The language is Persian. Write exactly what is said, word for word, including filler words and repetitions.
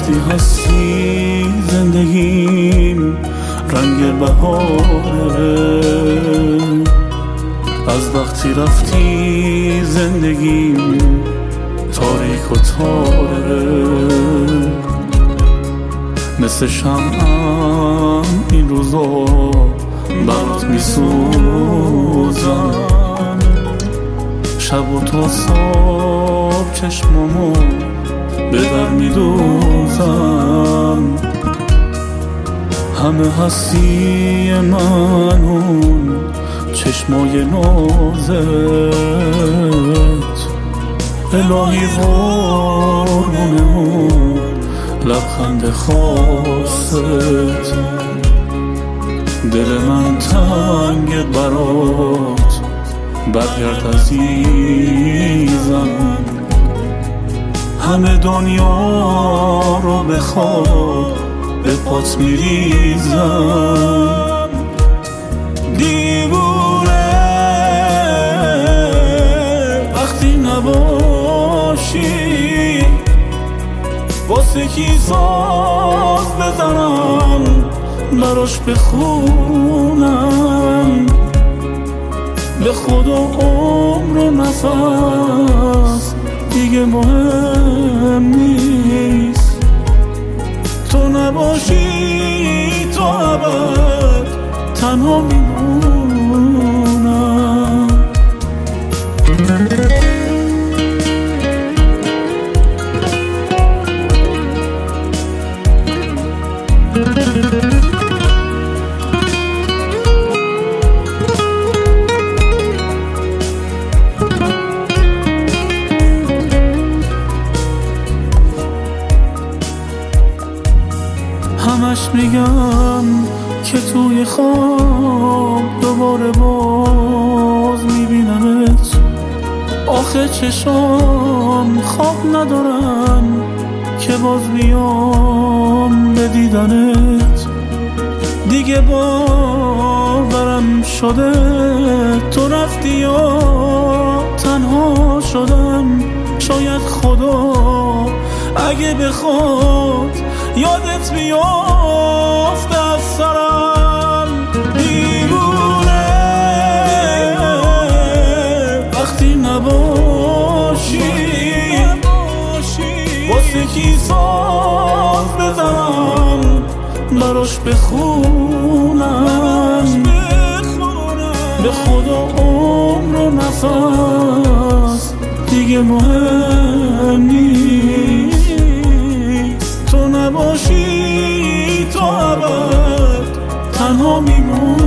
وقتی هستی زندگیم رنگ بهاره، از وقتی رفتی زندگیم تاریک و تاره. مثل شمعم این روزا برات میسوزم، شب و تا صبح چشمامو به در میدوزم. همه هستی من اون چشمای نازت، الهی قربونه اون لبخند خاصت. دل من تنگت برات برگرد عزیزم، همه دنیا رو بخواد به پات میریزم. دیوونه وقتی نباشی، واسه کی ساز بزنم براش بخونم. به خدا عمر و نفس دیگه مهم نیست، تو نباشی تا ابد تنها میمونم. همش میگم که توی خواب دوباره باز میبینمت، آخه چشام خواب ندارن که باز بیام به دیدنت. دیگه باورم شده تو رفتی یا تنها شدم. شاید خدا اگه بخواد یادت بیافته از سرم. دیوونه وقتی نباشی، واسه کی ساز بزنم براش بخونم. به خدا عمر و نفس دیگه مهم نیست، تو نباشی تا ابد تنها میمونم.